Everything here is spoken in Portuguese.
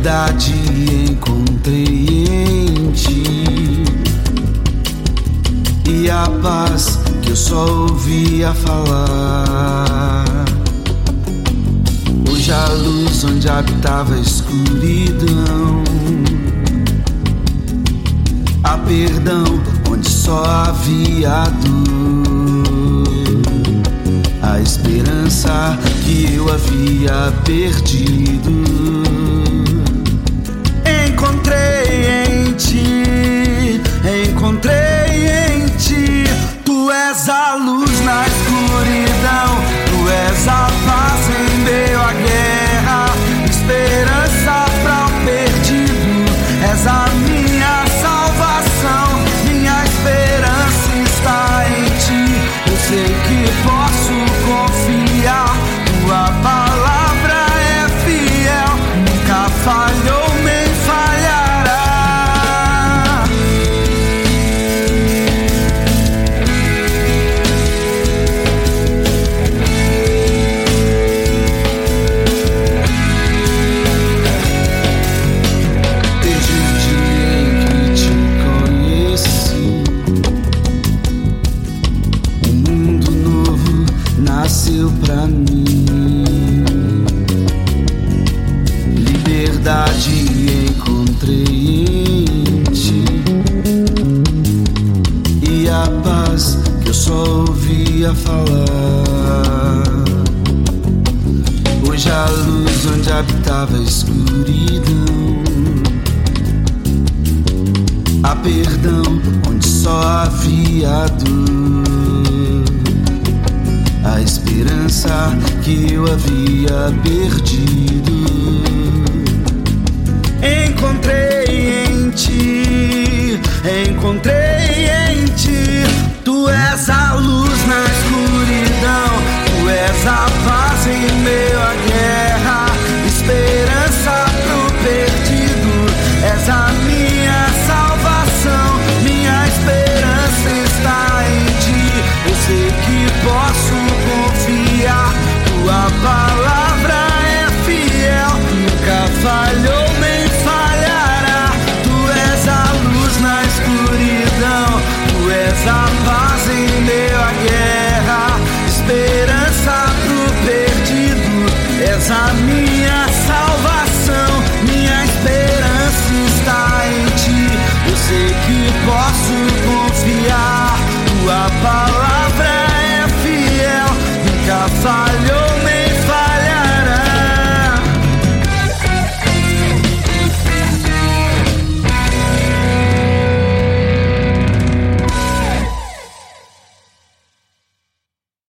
liberdade encontrei em ti, e a paz que eu só ouvia falar. Hoje a luz onde habitava a escuridão, há perdão onde só havia dor, a esperança que eu havia perdido. Encontrei em ti, tu és a luz na escuridão, tu és a paz em meio à guerra, esperança para o perdido, és a minha salvação, minha esperança está em ti. Eu sei que posso confiar, tua palavra é fiel, nunca falhou nem falhará. Desde o dia em que te conheci, um mundo novo nasceu pra mim. Liberdade encontrei em ti, e a paz que eu só ouvia falar. Hoje a luz onde habitava a escuridão, há perdão onde só havia dor, a esperança que eu havia perdido. Encontrei em ti,